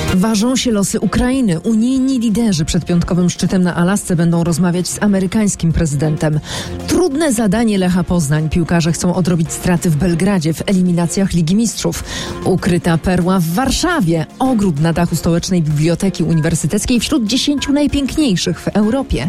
Ważą się losy Ukrainy. Unijni liderzy przed piątkowym szczytem na Alasce będą rozmawiać z amerykańskim prezydentem. Trudne zadanie Lecha Poznań. Piłkarze chcą odrobić straty w Belgradzie w eliminacjach Ligi Mistrzów. Ukryta perła w Warszawie. Ogród na dachu stołecznej Biblioteki Uniwersyteckiej wśród 10 najpiękniejszych w Europie.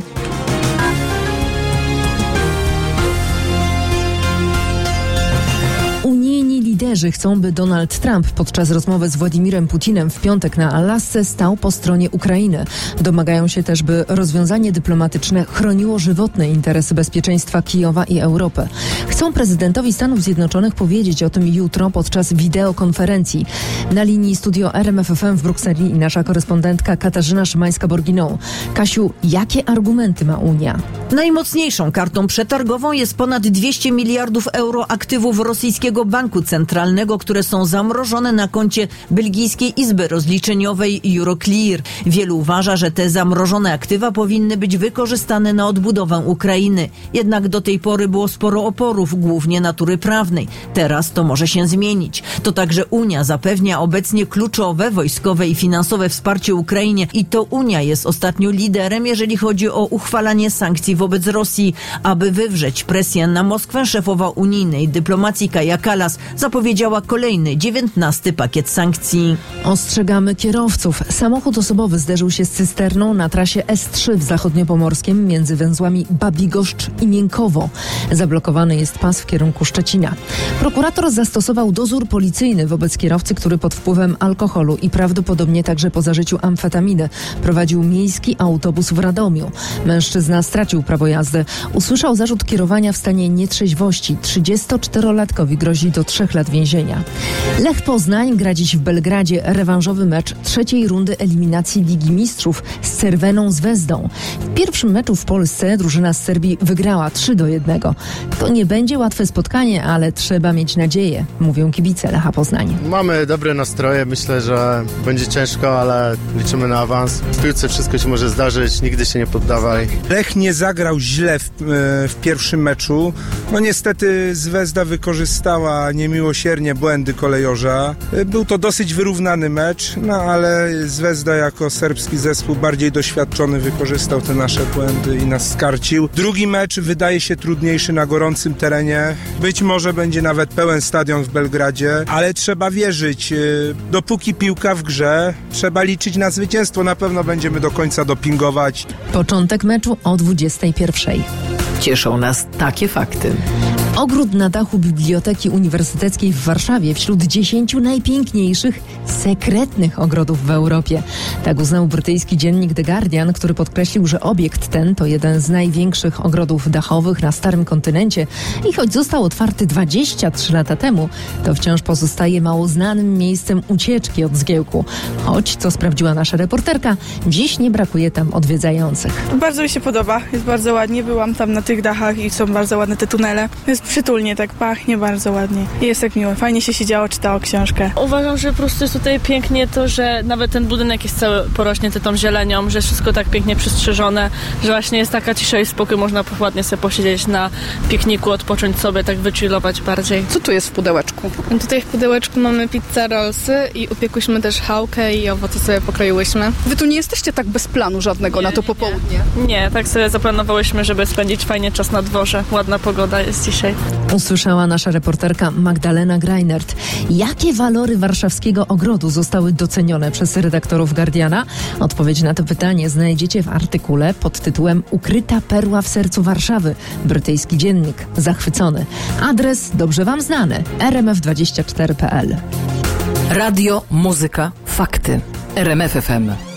Liderzy chcą, by Donald Trump podczas rozmowy z Władimirem Putinem w piątek na Alasce stał po stronie Ukrainy. Domagają się też, by rozwiązanie dyplomatyczne chroniło żywotne interesy bezpieczeństwa Kijowa i Europy. Chcą prezydentowi Stanów Zjednoczonych powiedzieć o tym jutro podczas wideokonferencji. Na linii studio RMF FM w Brukseli nasza korespondentka Katarzyna Szymańska-Borginą. Kasiu, jakie argumenty ma Unia? Najmocniejszą kartą przetargową jest ponad 200 miliardów euro aktywów rosyjskiego banku centralnego, które są zamrożone na koncie belgijskiej izby rozliczeniowej Euroclear. Wielu uważa, że te zamrożone aktywa powinny być wykorzystane na odbudowę Ukrainy. Jednak do tej pory było sporo oporów, głównie natury prawnej. Teraz to może się zmienić. To także Unia zapewnia obecnie kluczowe wojskowe i finansowe wsparcie Ukrainie i to Unia jest ostatnio liderem, jeżeli chodzi o uchwalanie sankcji wobec Rosji. Aby wywrzeć presję na Moskwę, szefowa unijnej dyplomacji Kaja Kallas zapowiedziała kolejny 19 pakiet sankcji. Ostrzegamy kierowców. Samochód osobowy zderzył się z cysterną na trasie S3 w Zachodniopomorskiem między węzłami Babigoszcz i Miękowo. Zablokowany jest pas w kierunku Szczecina. Prokurator zastosował dozór policyjny wobec kierowcy, który pod wpływem alkoholu i prawdopodobnie także po zażyciu amfetaminy prowadził miejski autobus w Radomiu. Mężczyzna stracił prawo jazdy. Usłyszał zarzut kierowania w stanie nietrzeźwości. 34-latkowi grozi do 3 lat więzienia. Lech Poznań gra dziś w Belgradzie rewanżowy mecz trzeciej rundy eliminacji Ligi Mistrzów z Cerveną Zvezdą. W pierwszym meczu w Polsce drużyna z Serbii wygrała 3-1. To nie będzie łatwe spotkanie, ale trzeba mieć nadzieję, mówią kibice Lecha Poznań. Mamy dobre nastroje, myślę, że będzie ciężko, ale liczymy na awans. W piłce wszystko się może zdarzyć, nigdy się nie poddawaj. Lech nie zagrał źle w pierwszym meczu. No niestety Zvezda wykorzystała niemiłosiernie błędy kolejorza. Był to dosyć wyrównany mecz, no ale Zvezda jako serbski zespół bardziej doświadczony wykorzystał te nasze błędy i nas skarcił. Drugi mecz wydaje się trudniejszy na gorącym terenie. Być może będzie nawet pełen stadion w Belgradzie, ale trzeba wierzyć. Dopóki piłka w grze, trzeba liczyć na zwycięstwo. Na pewno będziemy do końca dopingować. Początek meczu o 21:00. Cieszą nas takie fakty. Ogród na dachu Biblioteki Uniwersyteckiej w Warszawie wśród 10 najpiękniejszych, sekretnych ogrodów w Europie. Tak uznał brytyjski dziennik The Guardian, który podkreślił, że obiekt ten to jeden z największych ogrodów dachowych na starym kontynencie i choć został otwarty 23 lata temu, to wciąż pozostaje mało znanym miejscem ucieczki od zgiełku. Choć, co sprawdziła nasza reporterka, dziś nie brakuje tam odwiedzających. Bardzo mi się podoba, jest bardzo ładnie, byłam tam na tych dachach i są bardzo ładne te tunele. Jest przytulnie, tak pachnie bardzo ładnie. I jest tak miło. Fajnie się siedziało, czytało książkę. Uważam, że po prostu jest tutaj pięknie to, że nawet ten budynek jest cały porośnięty tą zielenią, że jest wszystko tak pięknie przystrzyżone, że właśnie jest taka cisza i spokój, można ładnie sobie posiedzieć na pikniku, odpocząć sobie, tak wychillować bardziej. Co tu jest w pudełeczku? Tutaj w pudełeczku mamy pizza rollsy i upiekłyśmy też chałkę i owoce sobie pokroiłyśmy. Wy tu nie jesteście tak bez planu żadnego na to popołudnie? Nie, tak sobie zaplanowałyśmy, żeby spędzić fajnie czas na dworze. Ładna pogoda jest dzisiaj. Usłyszała nasza reporterka Magdalena Greinert. Jakie walory warszawskiego ogrodu zostały docenione przez redaktorów Guardiana? Odpowiedź na to pytanie znajdziecie w artykule pod tytułem Ukryta perła w sercu Warszawy. Brytyjski dziennik zachwycony. Adres dobrze wam znany. rmf24.pl. Radio, muzyka, fakty. RMF FM.